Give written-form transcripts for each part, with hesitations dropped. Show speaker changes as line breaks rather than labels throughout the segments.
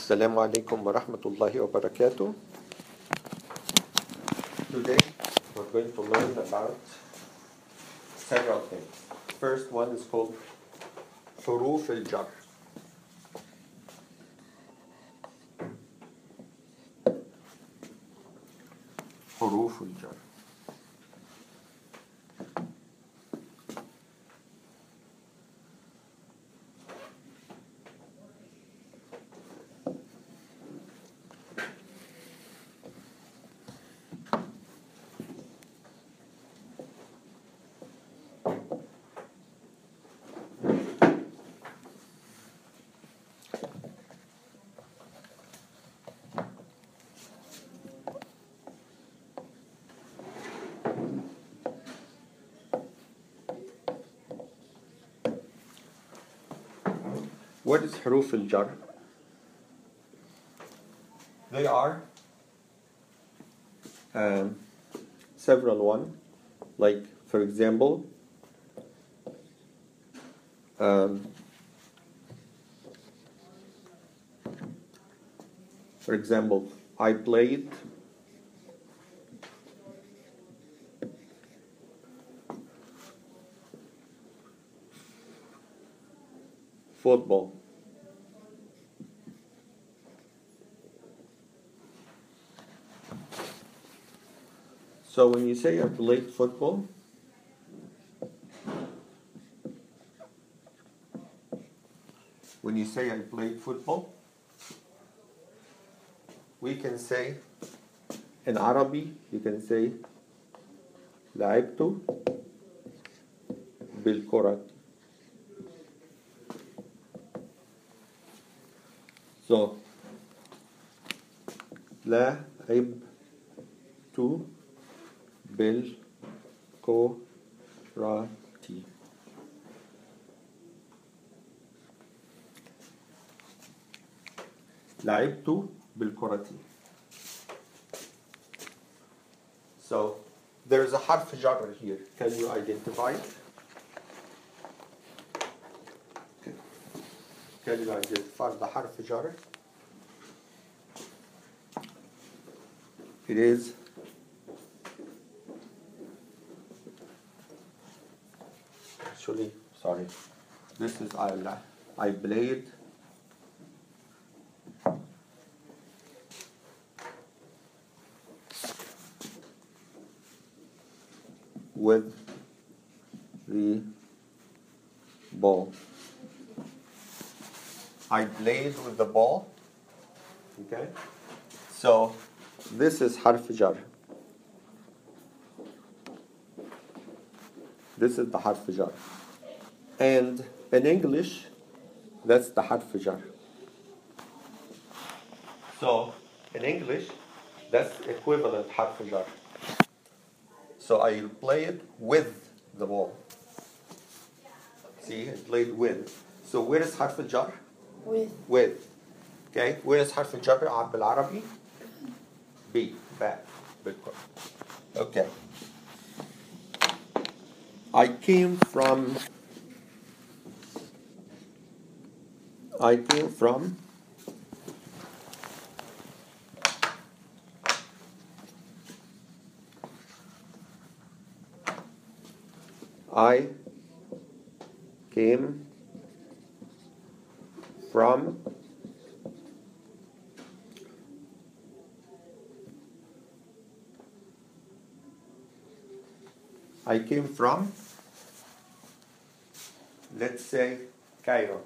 Assalamu alaikum wa rahmatullahi wa barakatuh. Today we're going to learn about several things. First one is called حروف الجر. حروف الجر. What is حروف الجر? They are several one. Like for example, I played football. So when you say I played football, we can say in Arabic, you can say لعبت بالكرة. So لعبت بالكرة. لعبت بالكرة. So there is a حرف جر here. Can you identify it? Can you identify the حرف جر? It is this is I played with the ball. I played with the ball. Okay? So this is حرف جر. This is the حرف جر. And in English, that's the حرف جر. So in English, that's equivalent حرف جر. So I played with the ball. See, I played with. So where is حرف الجر? With. Okay, where is حرف الجر بالعربي? B. Back. Okay. I came from I came from let's say Cairo.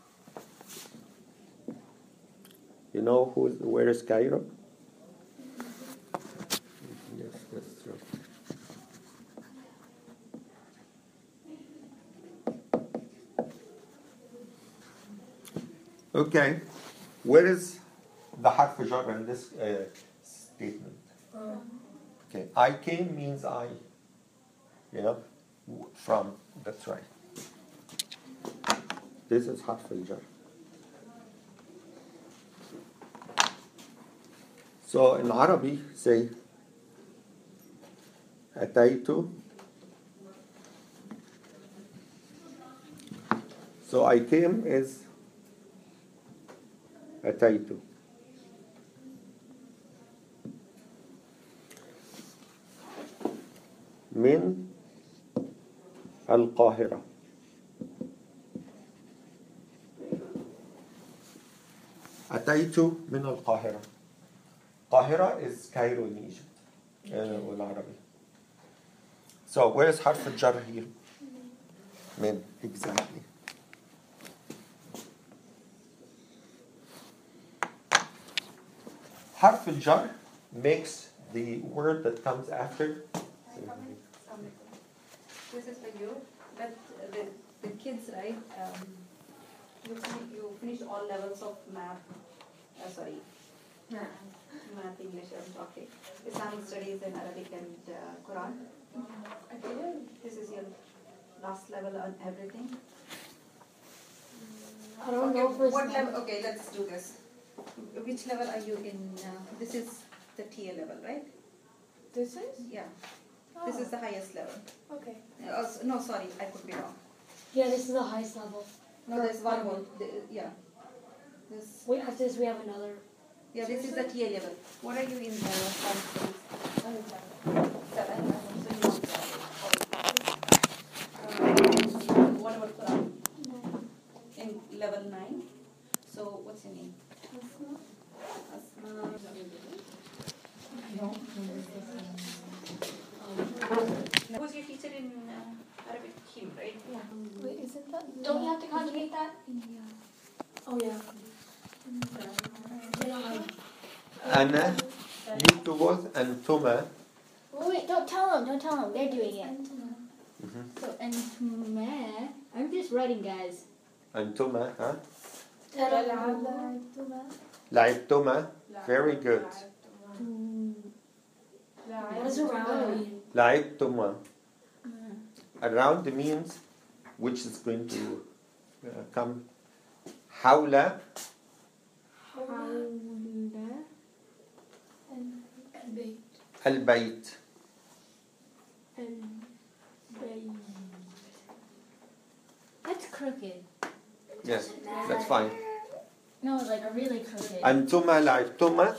You know where is Cairo? Yes, that's true. Okay, where is the حرف جر in this statement? Okay, I came means I, from, that's right. This is حرف الجر. So in Arabic, say أتيت. So I came is أتيت. من القاهرة. أتيت من القاهرة. القاهرة is Cairo in Egypt. والعربي. So where is حرف الجر here? من. Exactly. حرف الجر makes the word that comes after.
This is for you. But the kids, right? You finished all levels of math. Math, English, I'm talking. Islamic studies and Arabic and Quran. This is your last level on everything.
I don't know if
what level? Okay, let's do this. Which level are you in? This is the TA level, right?
This is?
Yeah.
Oh.
This is the highest level.
Okay.
No, sorry, I could be wrong.
Yeah, this is the highest level.
No, there's one more. Yeah. This.
Wait, after this we have another.
Yeah, this is the TA level. What are you in the Seven. So you want what about Quran? In level 9. So what's your name? Asma. Who's your teacher in Arabic? Him, right?
Yeah. Wait, isn't that? Don't you have to conjugate that? Yeah. Oh yeah.
أنا. You two both. أنتما.
Wait, don't tell them. They're doing it. So, أنتما. I'm just writing, guys.
أنتما. Huh?
لعبتما.
لعبتما. Very good.
What does around mean?
لعبتما. Around means which is going to come. حول. البيت.
That's crooked.
Yes, that's fine.
No, like really crooked.
أنتما لعبتما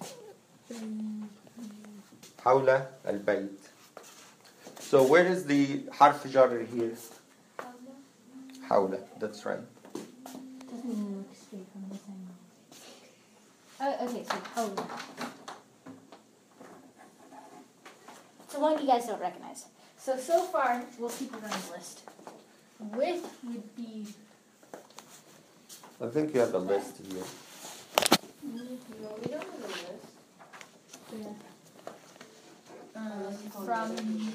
حول البيت. So where is the حرف جر here? حول. That's right.
Doesn't look straight from this angle. Okay, so حول. So one you guys don't recognize. So far, we'll keep it on the list. With would be...
I think you have a list here.
No, we don't have a list. Yeah. From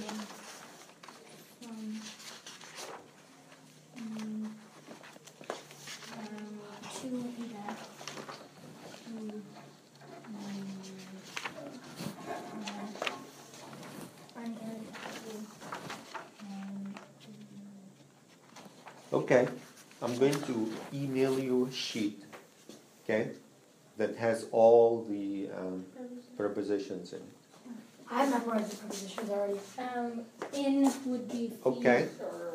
to that.
Okay, I'm going to email you a sheet, okay, that has all the prepositions in it.
I memorized the prepositions already. In would be
Okay.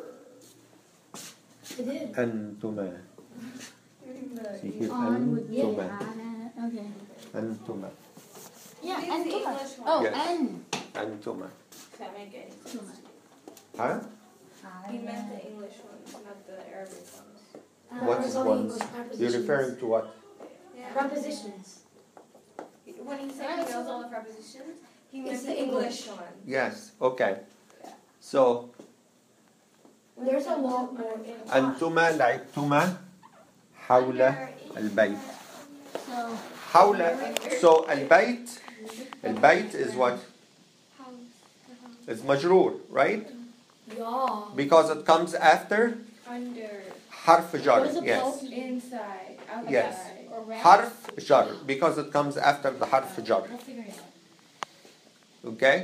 I did.
أنتما. See here,
On would be
أنتما.
okay.
أنتما.
Yeah,
Use the
and
English one.
oh,
Yes.
and
أنتما.
That make any sense.
Huh?
He meant the English ones, not the Arabic ones.
What's ones? You're referring to what?
Yeah.
Prepositions.
When he said he knows all the prepositions, he meant
It's
the English one.
Yes, okay. So,
There's a lot more.
أنتما لعبتما حول البيت.
So
حول. So البيت is what? It's مجرور, right?
yeah.
Because it comes after
Under,
حرف
What
جر.
is a
Yes.
pulse?
inside, outside.
Yes.
Or around?
حرف جر because it comes after the حرف جر.
We'll figure it out.
Okay?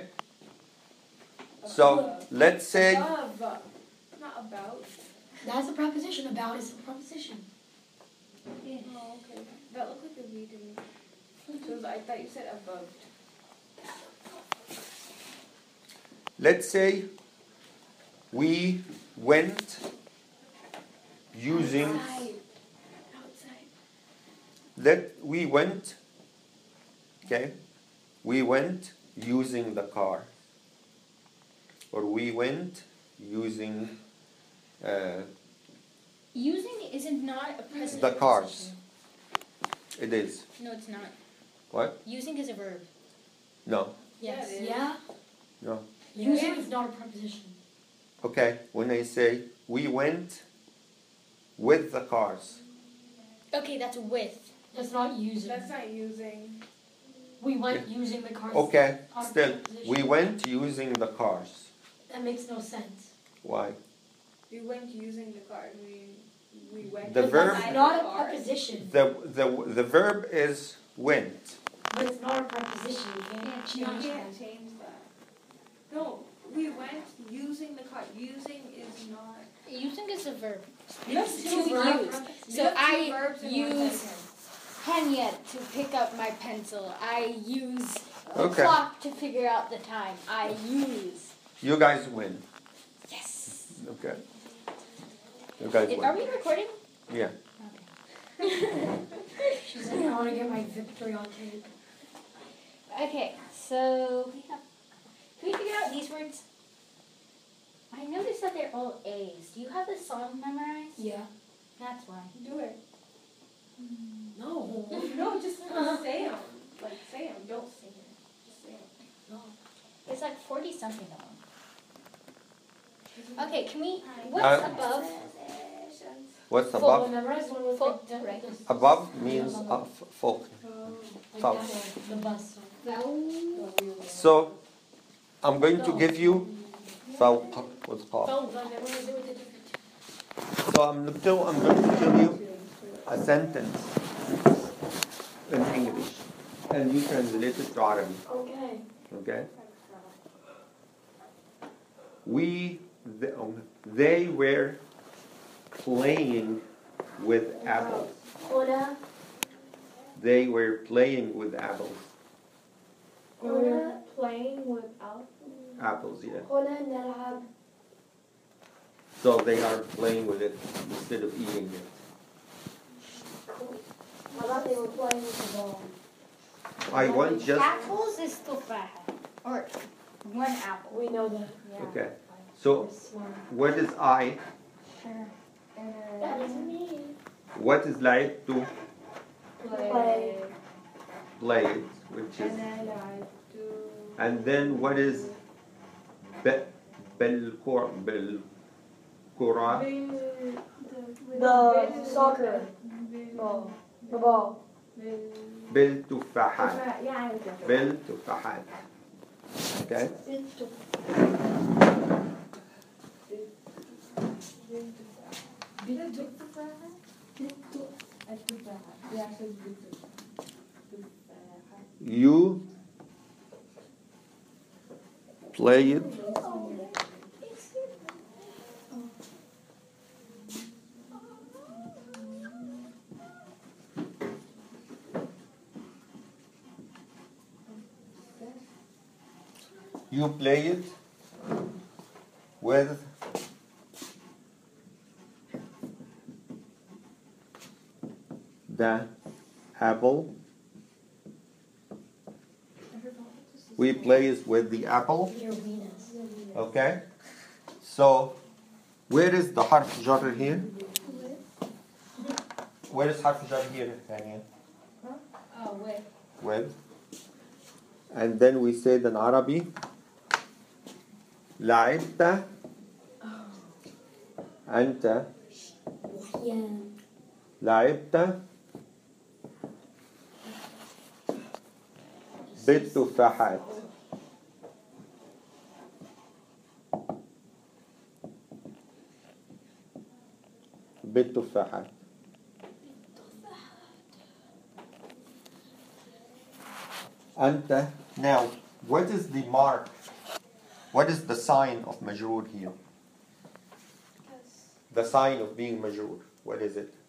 So let's say
Above, not about.
That's a preposition. About is a preposition.
Yeah. Oh, okay. That looked like a V to me. So I thought you said above.
let's say we went using
Outside.
we went, okay? We went using the car. Or we went using
Using isn't not a present
the cars.
position.
It is.
No, it's not.
What?
Using is a verb.
No.
Yes.
Yeah.
No.
Using is not a preposition.
Okay, when I say we went with the cars.
Okay, that's with.
That's not using.
That's not using.
We went using the cars.
Okay,
Our
still,
preposition.
we went using the cars.
That makes no sense.
Why?
We went using the car. We went.
The
But
verb-
That's
beside
not
the
a
car.
preposition.
The verb is went.
But it's not a preposition. You can't
Yeah,
change
You
that.
can't change that. No, we went using the car. Using is not.
Using is a verb.
You have
It's
two
to
verbs.
use.
You
So
have two
I
verbs in one
use
sentence.
Henriette to pick up my pencil. I use the
Okay.
clock to figure out the time. I use.
You guys win.
Yes.
Okay. You guys
Are
win.
we recording?
Yeah.
She said, I want to get my victory on tape.
Okay, so can we figure out these words? I noticed that they're all A's. Do you have the song memorized?
Yeah.
That's why.
Do it.
No.
No, just say them. Like say them. Don't sing it. Just say them.
No.
It's like 40 something of them. Okay, can we? What's above?
What's
Full
above?
memorized one was
Full,
like the,
right.
the-
Above means full.
like
Full.
the bus.
So, I'm going to give you فوق with قاف.
Oh, I memorized it with a different.
So I'm going to give you a sentence in English and you translate it to Arabic.
Okay.
Okay? They were playing with apples.
هنا
They were playing with apples.
هنا
playing with
Apples, yeah.
هنا نلعب.
So they are playing with it instead of eating it.
I thought they were playing with the ball.
I want just
Apples is tufaha. Or one apple.
We know that.
okay. So
This one.
what is I?
That is me.
What is like to
Play.
play it, which is,
then I do.
and then what is بالكرة
The soccer ball. The ball.
بالتفاحات بالتفاحات. Okay. You play it. You play it with the apple. We play it with the apple.
Your Venus.
Okay. So, where is the harf jar here? Where is harf jar here, Thania?
Oh, wait.
With. And then we say in Arabic, لعبت أنت
Yeah.
لعبت بالتفاحات. بالتفاحات. أنت. Now, what is the mark? What is the sign of majroor here? The sign of being majroor. What is it?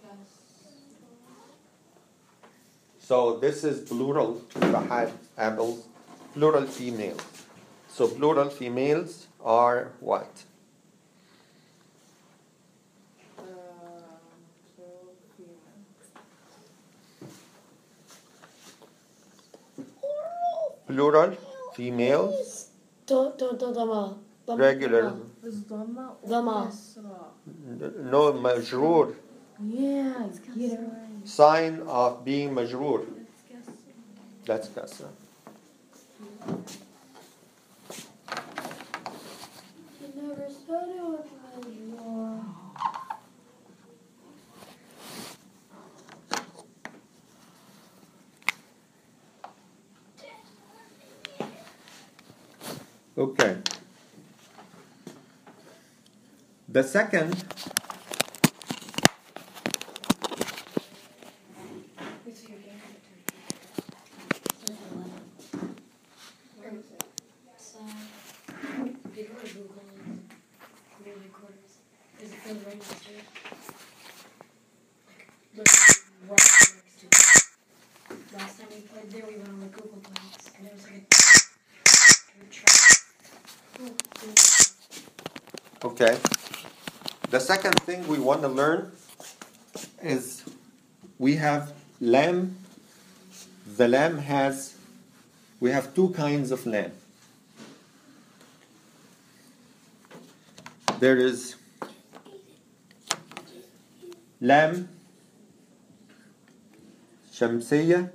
So this is plural tufahat, apples, plural females. So plural females are what? plural, female,
Dama.
regular.
Dama.
No, majroor.
Yeah, get it right.
Sign of being majroor. That's kasra.
You never said it was major.
Okay. The second
Last time we played there, we went on the Google Docs, and there was like a
Okay. The second thing we want to learn is we have lamb. The lamb has, we have two kinds of lamb. There is lamb shamsiyya,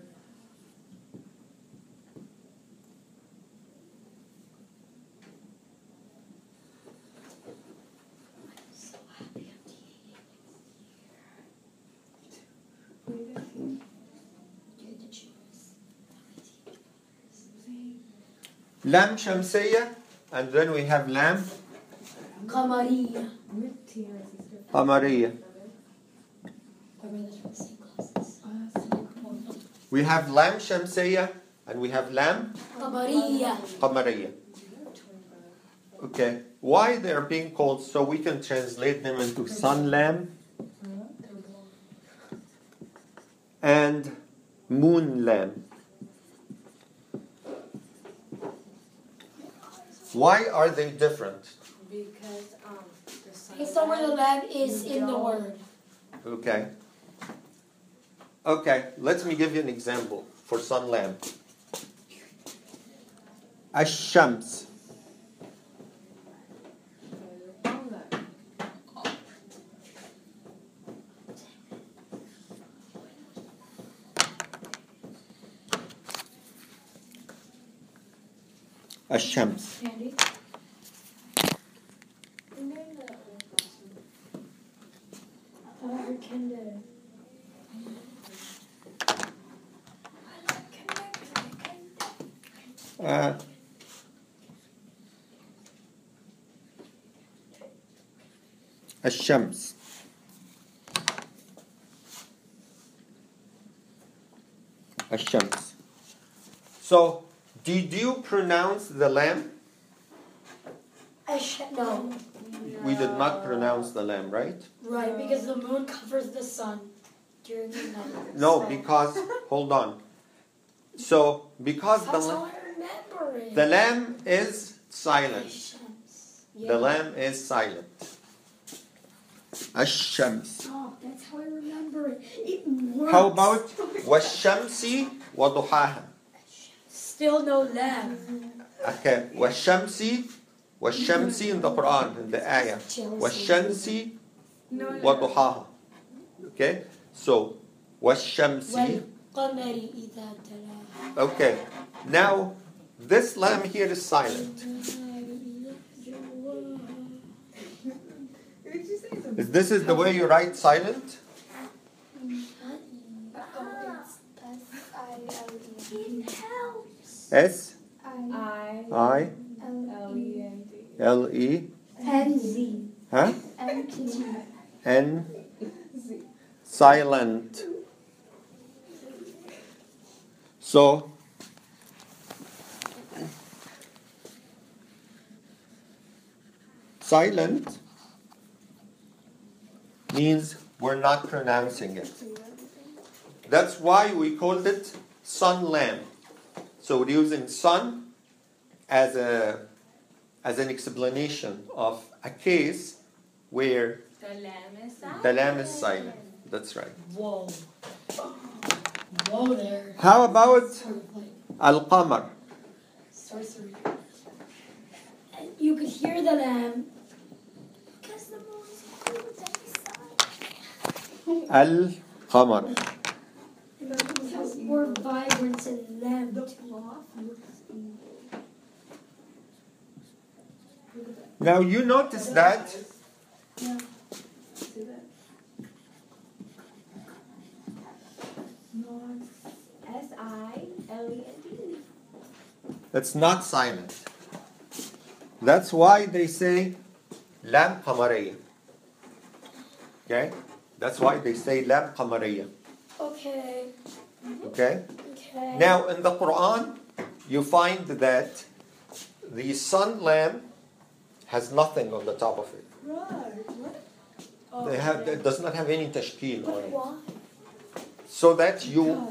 lamb shamsiyya, and then we have lamb
Qamariya.
qamariyya. We have lamb shamsiyya and we have lamb
Qamariya.
qamariyya. Okay, why they are being called, so we can translate them into sun lamb and moon lamb. Why are they different?
Because the sun.
Based on where the lamb is in the word.
Okay. Okay, let me give you an example for sun lamb. Ash-shams. Ash-shams.
Andy?
الشمس. الشمس. So, did you pronounce the lamb?
No.
We did not pronounce the lamb, right?
Right, because the moon covers the sun during the night.
No, because, hold on. So, because
That's how I remember it.
the lamb is silent.
Yeah.
The lamb is silent. الشمس.
Oh, that's how I remember it. It works.
How about والشمس وضحاها?
Still no lamb.
Okay, والشمس in the Quran, in the ayah. والشمس وضحاها. Okay, so والشمس.
والقمر إذا تلاها.
Okay, now this lamb here is silent. This is the way you write silent? S I L E
N-Z.
huh?
N-T.
N silent. So silent means we're not pronouncing it. That's why we called it sun lamb. So we're using sun as an explanation of a case where the lamb is silent. That's right.
Whoa there.
How about al-qamar?
Sorcery. You could hear the lamb. Because the moon's close and
القمر.
more vibrant than lamb.
Now you notice that
S-I-L-E-N-T.
it's not silent. That's why they say lam qamariya. Okay? That's why they say lam qamariya.
Okay.
Okay?
Okay.
Now in the Quran, you find that the sun lamp has nothing on the top of it. It does not have any tashkeel on it.
Why?
So that you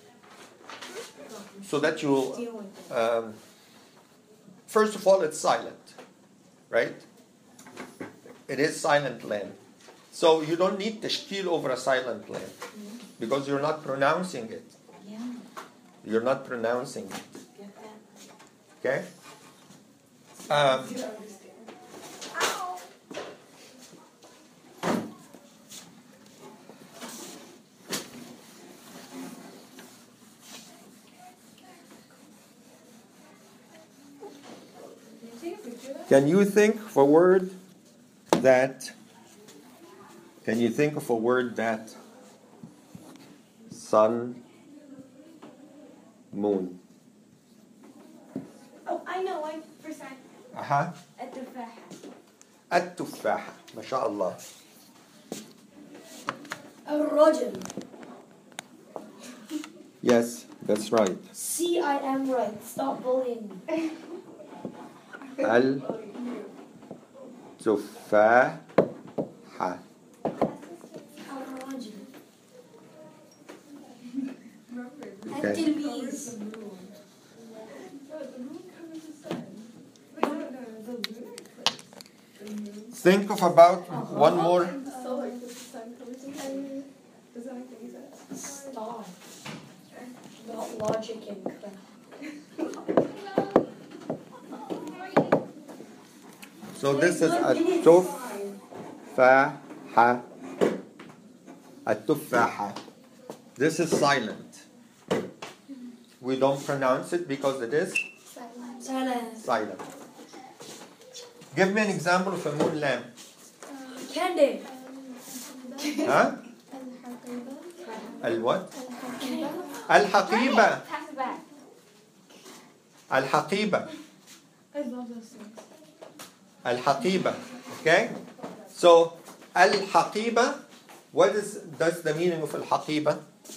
first of all, it's silent, right? It is silent lamp. So you don't need tashkeel over a silent lamp because you're not pronouncing it. You're not pronouncing it. Okay? Can you think of a word that sun, moon?
Oh, I know. I percent.
Aha.
التفاحة.
التفاحة. ما شاء الله.
الرجل.
Yes, that's right.
See, I am right. Stop bullying me.
التفاحة.
الرجل.
Okay.
التلميذ.
Think of about one more.
Stop. Not logic and crap.
So this is التفاحة. التفاحة. This is silent. We don't pronounce it because it is
Silence.
silent. Give me an example of a moon lamp.
Candy.
Huh? what? الحقيبة.
Pass it back.
الحقيبة.
I love those things.
الحقيبة. Okay? So, الحقيبة, that's the meaning of الحقيبة?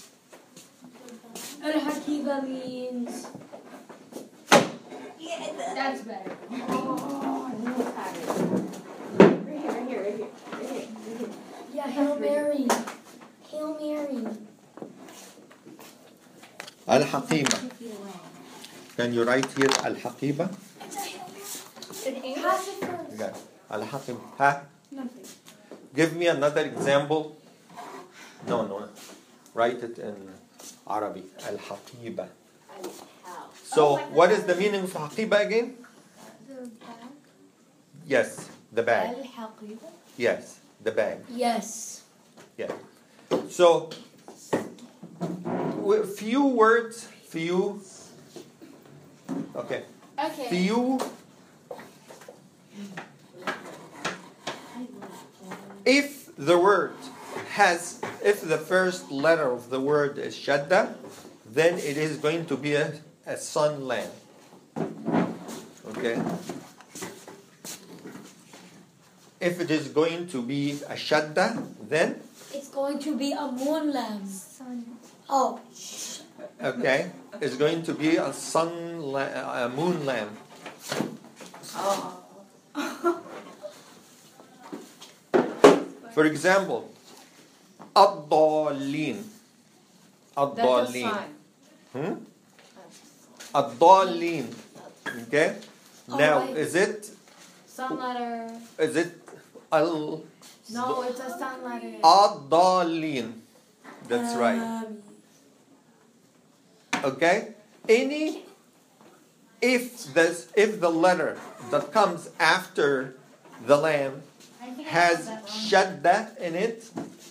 Al-Hakiba means
That's better.
Right here.
yeah, Hail Mary. Hail Mary.
الحقيبة. Can you write here الحقيبة?
Pass it first.
Okay. الحقيبة. Huh?
Nothing.
Give me another example. No. Write it in Arabic. الحقيبة. So, what is the meaning of حقيبة again? Yes, the bag. Yes, the bag.
Yes.
Yeah. So, few words, okay.
Okay.
Few. If the first letter of the word is shadda, then it is going to be a sun lamp. Okay? If it is going to be a shadda, then,
It's going to be a moon lamp. Oh.
okay, it's going to be a moon lamp. For example, الضالين. الضالين. الضالين. Okay? Now,
right.
is it
Sun letter.
al
No, it's a sun letter.
الضالين? That's right. Okay? if the letter that comes after the lam
I think I
has
got that wrong.
shadda in it,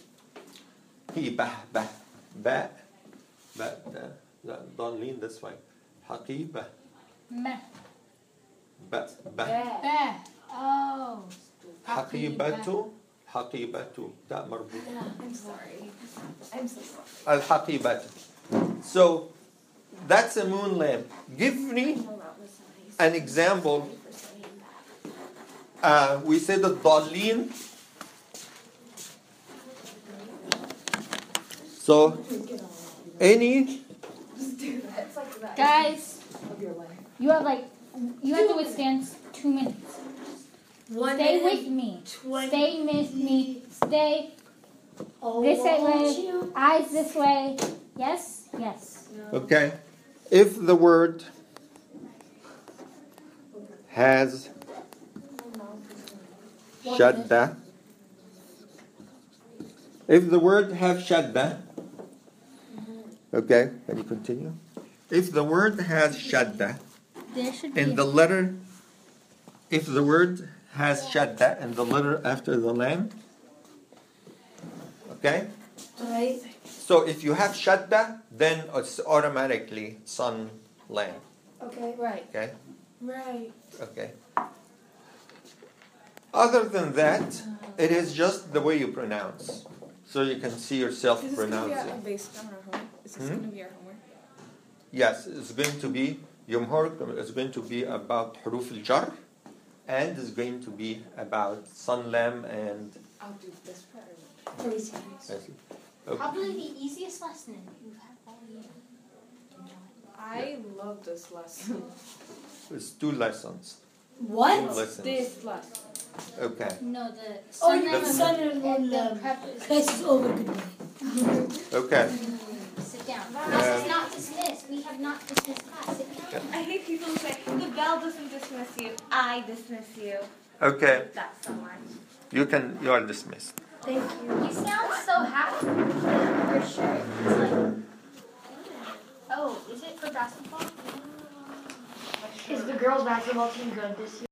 don't lean this way. Haqiba,
Meh.
ba.
Beh. Oh.
حقيبة that مربوط.
I'm sorry. I'm so sorry.
الحقيبة. So that's a moon lamp. Give me an example. We said the dalin. So any
It's like that.
Guys, you have to withstand 2 minutes. Stay with me. Stay with me. Stay this way. Eyes this way. Yes? Yes.
okay. If the word has shadda, if the word have shadda, okay, can you continue? If the word has shadda
There should be.
in the letter, if the word has shadda in the letter after the lam, okay?
Right.
So if you have shadda, then it's automatically sun lam,
Okay.
Right.
okay?
Right.
Okay. Other than that, it is just the way you pronounce. So you can see yourself
Is this going to be
pronouncing.
based on our homework? Is this going to be our homework?
Yes, it's going to be, your homework is going to be about huruf al-jar, and it's going to be about sun lam and...
I'll do this part.
30 seconds.
Okay.
Probably the easiest lesson you've had all year.
I love this lesson.
It's 2 lessons.
What?
2 lessons.
This lesson.
Okay.
No, the
Oh,
sun
you
lamp
mean sun and
and the
lamp.
prep is-
Class is over. Goodbye.
Okay.
Sit down. Class is not dismissed. We have not dismissed class. Sit down.
I hate people who say, the bell doesn't dismiss you, I dismiss you.
Okay.
That's so much.
You are dismissed.
Thank you.
You sound so happy. Your shirt. It's like. Oh, is it for basketball?
Is the girls' basketball team good this year?